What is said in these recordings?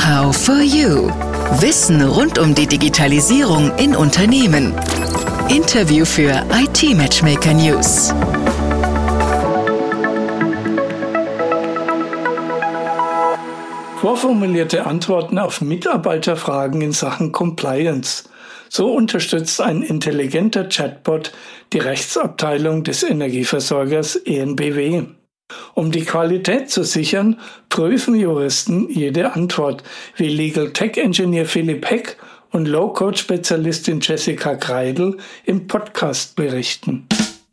Know-how for you. Wissen rund um die Digitalisierung in Unternehmen. Interview für IT-Matchmaker News. Vorformulierte Antworten auf Mitarbeiterfragen in Sachen Compliance. So unterstützt ein intelligenter Chatbot die Rechtsabteilung des Energieversorgers EnBW. Um die Qualität zu sichern, prüfen Juristen jede Antwort, wie Legal Tech Engineer Philipp Heck und Low-Code-Spezialistin Jessica Kreidl im Podcast berichten.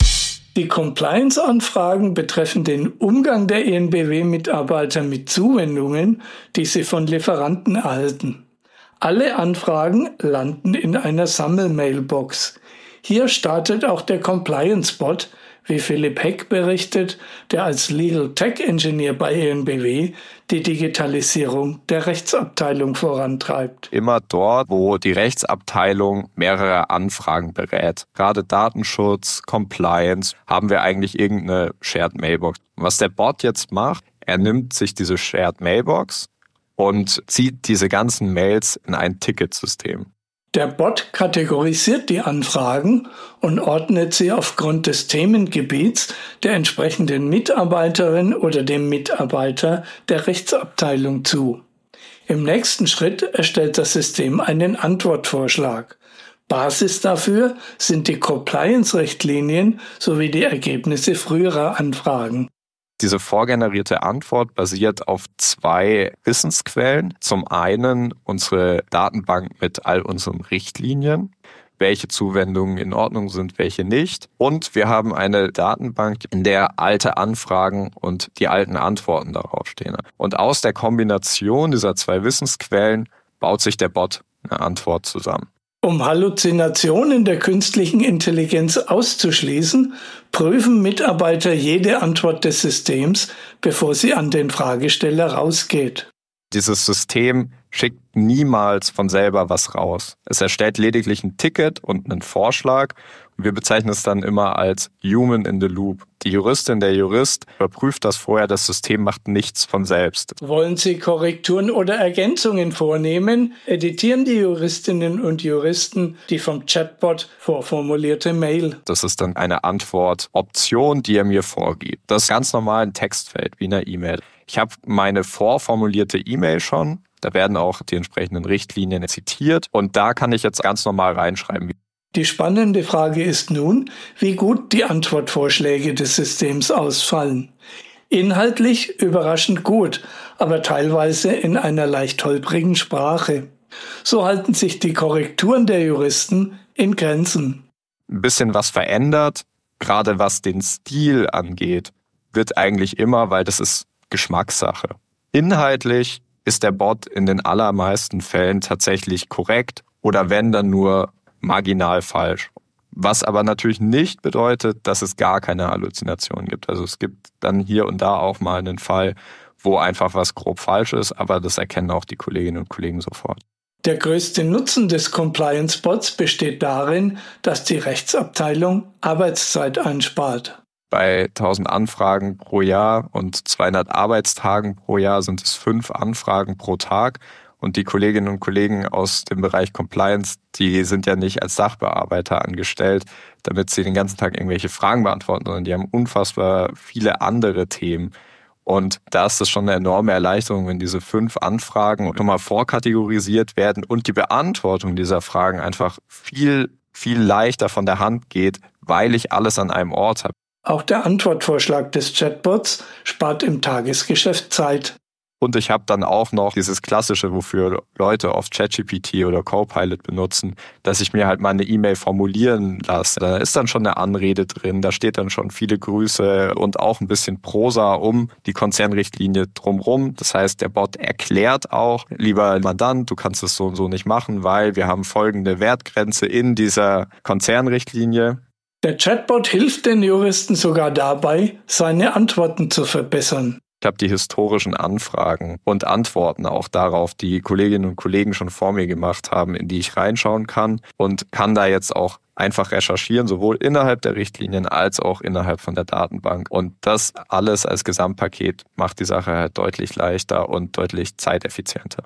Die Compliance-Anfragen betreffen den Umgang der EnBW-Mitarbeiter mit Zuwendungen, die sie von Lieferanten erhalten. Alle Anfragen landen in einer Sammelmailbox. Hier startet auch der Compliance-Bot, wie Philipp Heck berichtet, der als Legal Tech Engineer bei EnBW die Digitalisierung der Rechtsabteilung vorantreibt. Immer dort, wo die Rechtsabteilung mehrere Anfragen berät. Gerade Datenschutz, Compliance, haben wir eigentlich irgendeine Shared Mailbox. Was der Bot jetzt macht, er nimmt sich diese Shared Mailbox und zieht diese ganzen Mails in ein Ticketsystem. Der Bot kategorisiert die Anfragen und ordnet sie aufgrund des Themengebiets der entsprechenden Mitarbeiterin oder dem Mitarbeiter der Rechtsabteilung zu. Im nächsten Schritt erstellt das System einen Antwortvorschlag. Basis dafür sind die Compliance-Richtlinien sowie die Ergebnisse früherer Anfragen. Diese vorgenerierte Antwort basiert auf 2 Wissensquellen. Zum einen unsere Datenbank mit all unseren Richtlinien, welche Zuwendungen in Ordnung sind, welche nicht. Und wir haben eine Datenbank, in der alte Anfragen und die alten Antworten darauf stehen. Und aus der Kombination dieser 2 Wissensquellen baut sich der Bot eine Antwort zusammen. Um Halluzinationen der künstlichen Intelligenz auszuschließen, prüfen Mitarbeiter jede Antwort des Systems, bevor sie an den Fragesteller rausgeht. Dieses System schickt niemals von selber was raus. Es erstellt lediglich ein Ticket und einen Vorschlag. Wir bezeichnen es dann immer als Human in the Loop. Die Juristin, der Jurist überprüft das vorher, das System macht nichts von selbst. Wollen Sie Korrekturen oder Ergänzungen vornehmen, editieren die Juristinnen und Juristen die vom Chatbot vorformulierte Mail. Das ist dann eine Antwortoption, die er mir vorgibt. Das ist ganz normal ein Textfeld, wie in einer E-Mail. Ich habe meine vorformulierte E-Mail schon. Da werden auch die entsprechenden Richtlinien zitiert. Und da kann ich jetzt ganz normal reinschreiben. Die spannende Frage ist nun, wie gut die Antwortvorschläge des Systems ausfallen. Inhaltlich überraschend gut, aber teilweise in einer leicht holprigen Sprache. So halten sich die Korrekturen der Juristen in Grenzen. Ein bisschen was verändert, gerade was den Stil angeht, wird eigentlich immer, weil das ist Geschmackssache. Inhaltlich ist der Bot in den allermeisten Fällen tatsächlich korrekt oder wenn dann nur marginal falsch. Was aber natürlich nicht bedeutet, dass es gar keine Halluzination gibt. Also es gibt dann hier und da auch mal einen Fall, wo einfach was grob falsch ist, aber das erkennen auch die Kolleginnen und Kollegen sofort. Der größte Nutzen des Compliance-Bots besteht darin, dass die Rechtsabteilung Arbeitszeit einspart. Bei 1000 Anfragen pro Jahr und 200 Arbeitstagen pro Jahr sind es 5 Anfragen pro Tag. Und die Kolleginnen und Kollegen aus dem Bereich Compliance, die sind ja nicht als Sachbearbeiter angestellt, damit sie den ganzen Tag irgendwelche Fragen beantworten, sondern die haben unfassbar viele andere Themen. Und da ist es schon eine enorme Erleichterung, wenn diese 5 Anfragen nochmal vorkategorisiert werden und die Beantwortung dieser Fragen einfach viel, viel leichter von der Hand geht, weil ich alles an einem Ort habe. Auch der Antwortvorschlag des Chatbots spart im Tagesgeschäft Zeit. Und ich habe dann auch noch dieses Klassische, wofür Leute oft ChatGPT oder Copilot benutzen, dass ich mir halt mal eine E-Mail formulieren lasse. Da ist dann schon eine Anrede drin, da steht dann schon viele Grüße und auch ein bisschen Prosa um die Konzernrichtlinie drumherum. Das heißt, der Bot erklärt auch, lieber Mandant, du kannst es so und so nicht machen, weil wir haben folgende Wertgrenze in dieser Konzernrichtlinie. Der Chatbot hilft den Juristen sogar dabei, seine Antworten zu verbessern. Ich habe die historischen Anfragen und Antworten auch darauf, die Kolleginnen und Kollegen schon vor mir gemacht haben, in die ich reinschauen kann und kann da jetzt auch einfach recherchieren, sowohl innerhalb der Richtlinien als auch innerhalb von der Datenbank. Und das alles als Gesamtpaket macht die Sache halt deutlich leichter und deutlich zeiteffizienter.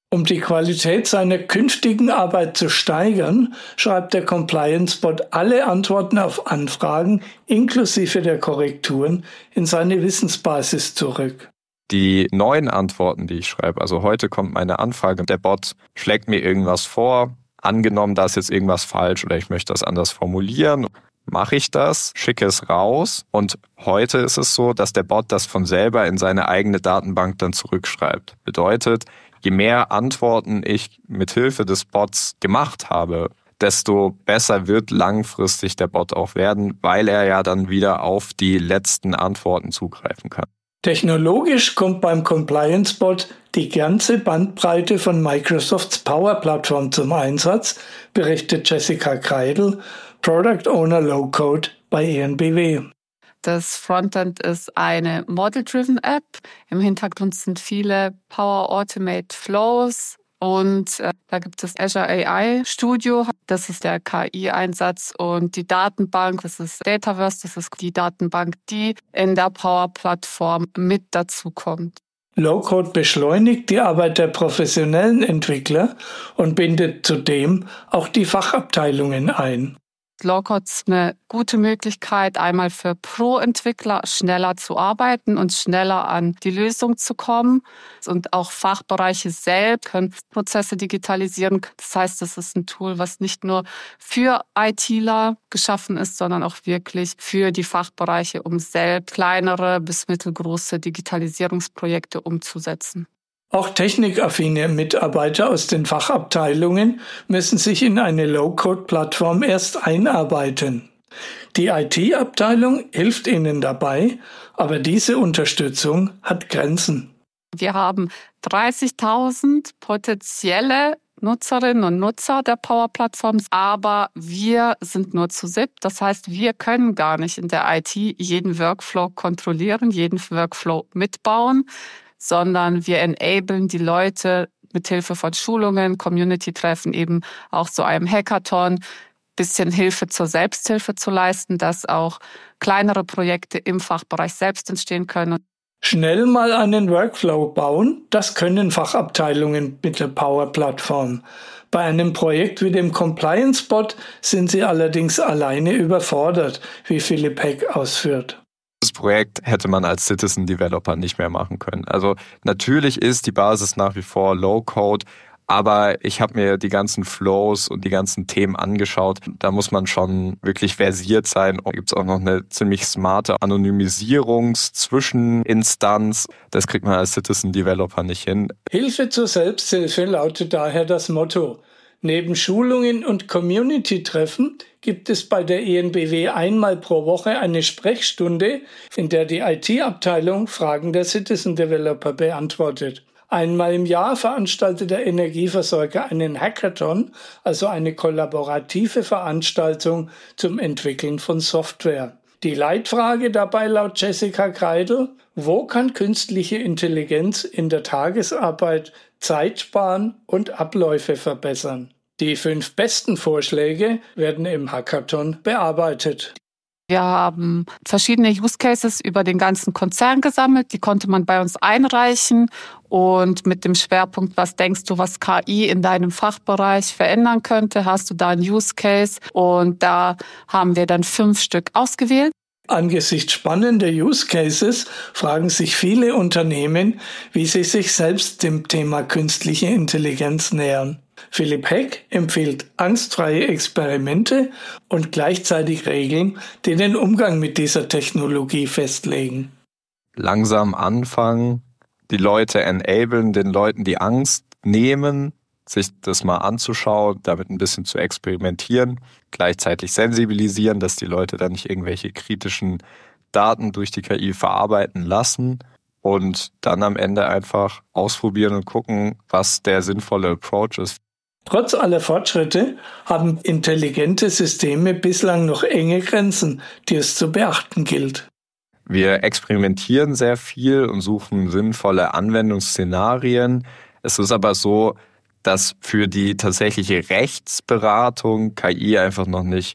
Um die Qualität seiner künftigen Arbeit zu steigern, schreibt der Compliance-Bot alle Antworten auf Anfragen inklusive der Korrekturen in seine Wissensbasis zurück. Die neuen Antworten, die ich schreibe, also heute kommt meine Anfrage, der Bot schlägt mir irgendwas vor, angenommen, da ist jetzt irgendwas falsch oder ich möchte das anders formulieren, mache ich das, schicke es raus und heute ist es so, dass der Bot das von selber in seine eigene Datenbank dann zurückschreibt. Bedeutet, je mehr Antworten ich mit Hilfe des Bots gemacht habe, desto besser wird langfristig der Bot auch werden, weil er ja dann wieder auf die letzten Antworten zugreifen kann. Technologisch kommt beim Compliance-Bot die ganze Bandbreite von Microsofts Power-Plattform zum Einsatz, berichtet Jessica Kreidel, Product Owner Low-Code bei EnBW. Das Frontend ist eine Model-Driven App. Im Hintergrund sind viele Power Automate Flows und da gibt es Azure AI Studio. Das ist der KI-Einsatz und die Datenbank, das ist Dataverse, das ist die Datenbank, die in der Power-Plattform mit dazu kommt. Low-Code beschleunigt die Arbeit der professionellen Entwickler und bindet zudem auch die Fachabteilungen ein. Low-Code ist eine gute Möglichkeit, einmal für Pro-Entwickler schneller zu arbeiten und schneller an die Lösung zu kommen. Und auch Fachbereiche selbst können Prozesse digitalisieren. Das heißt, es ist ein Tool, was nicht nur für ITler geschaffen ist, sondern auch wirklich für die Fachbereiche, um selbst kleinere bis mittelgroße Digitalisierungsprojekte umzusetzen. Auch technikaffine Mitarbeiter aus den Fachabteilungen müssen sich in eine Low-Code-Plattform erst einarbeiten. Die IT-Abteilung hilft ihnen dabei, aber diese Unterstützung hat Grenzen. Wir haben 30.000 potenzielle Nutzerinnen und Nutzer der Power-Plattform, aber wir sind nur zu SIP. Das heißt, wir können gar nicht in der IT jeden Workflow kontrollieren, jeden Workflow mitbauen, sondern wir enablen die Leute mit Hilfe von Schulungen, Community-Treffen, eben auch so einem Hackathon, bisschen Hilfe zur Selbsthilfe zu leisten, dass auch kleinere Projekte im Fachbereich selbst entstehen können. Schnell mal einen Workflow bauen, das können Fachabteilungen mit der Power-Plattform. Bei einem Projekt wie dem Compliance-Bot sind sie allerdings alleine überfordert, wie Philipp Heck ausführt. Das Projekt hätte man als Citizen Developer nicht mehr machen können. Also natürlich ist die Basis nach wie vor Low-Code, aber ich habe mir die ganzen Flows und die ganzen Themen angeschaut. Da muss man schon wirklich versiert sein. Da gibt es auch noch eine ziemlich smarte Anonymisierungs-Zwischeninstanz. Das kriegt man als Citizen Developer nicht hin. Hilfe zur Selbsthilfe lautet daher das Motto. Neben Schulungen und Community-Treffen gibt es bei der EnBW einmal pro Woche eine Sprechstunde, in der die IT-Abteilung Fragen der Citizen Developer beantwortet. Einmal im Jahr veranstaltet der Energieversorger einen Hackathon, also eine kollaborative Veranstaltung zum Entwickeln von Software. Die Leitfrage dabei laut Jessica Kreidel: Wo kann künstliche Intelligenz in der Tagesarbeit Zeit sparen und Abläufe verbessern? Die 5 besten Vorschläge werden im Hackathon bearbeitet. Wir haben verschiedene Use Cases über den ganzen Konzern gesammelt. Die konnte man bei uns einreichen. Und mit dem Schwerpunkt, was denkst du, was KI in deinem Fachbereich verändern könnte, hast du da einen Use Case. Und da haben wir dann 5 Stück ausgewählt. Angesichts spannender Use Cases fragen sich viele Unternehmen, wie sie sich selbst dem Thema künstliche Intelligenz nähern. Philipp Heck empfiehlt angstfreie Experimente und gleichzeitig Regeln, die den Umgang mit dieser Technologie festlegen. Langsam anfangen, die Leute enablen, den Leuten die Angst nehmen, sich das mal anzuschauen, damit ein bisschen zu experimentieren, gleichzeitig sensibilisieren, dass die Leute dann nicht irgendwelche kritischen Daten durch die KI verarbeiten lassen und dann am Ende einfach ausprobieren und gucken, was der sinnvolle Approach ist. Trotz aller Fortschritte haben intelligente Systeme bislang noch enge Grenzen, die es zu beachten gilt. Wir experimentieren sehr viel und suchen sinnvolle Anwendungsszenarien. Es ist aber so, dass für die tatsächliche Rechtsberatung KI einfach noch nicht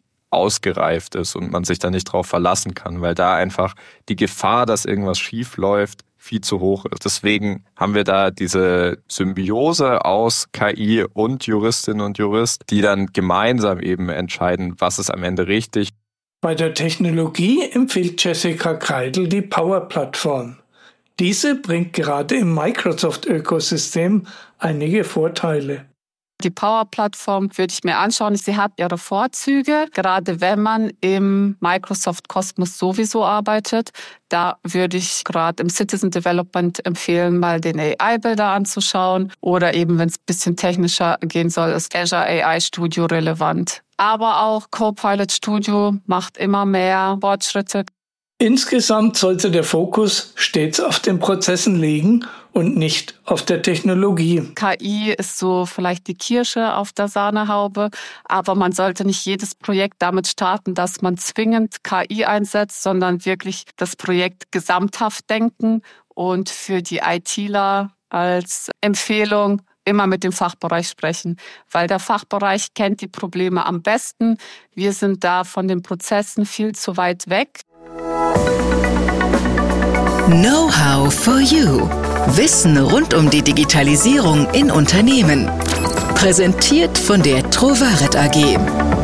ausgereift ist und man sich da nicht drauf verlassen kann, weil da einfach die Gefahr, dass irgendwas schief läuft, viel zu hoch ist. Deswegen haben wir da diese Symbiose aus KI und Juristinnen und Jurist, die dann gemeinsam eben entscheiden, was ist am Ende richtig. Bei der Technologie empfiehlt Jessica Kreidl die Power-Plattform. Diese bringt gerade im Microsoft-Ökosystem einige Vorteile. Die Power-Plattform würde ich mir anschauen. Sie hat ihre Vorzüge, gerade wenn man im Microsoft-Kosmos sowieso arbeitet. Da würde ich gerade im Citizen Development empfehlen, mal den AI-Builder anzuschauen. Oder eben, wenn es ein bisschen technischer gehen soll, ist Azure AI Studio relevant. Aber auch Copilot Studio macht immer mehr Fortschritte. Insgesamt sollte der Fokus stets auf den Prozessen liegen und nicht auf der Technologie. KI ist so vielleicht die Kirsche auf der Sahnehaube, aber man sollte nicht jedes Projekt damit starten, dass man zwingend KI einsetzt, sondern wirklich das Projekt gesamthaft denken und für die ITler als Empfehlung immer mit dem Fachbereich sprechen, weil der Fachbereich kennt die Probleme am besten. Wir sind da von den Prozessen viel zu weit weg. Know-how for you. Wissen rund um die Digitalisierung in Unternehmen. Präsentiert von der Trovaret AG.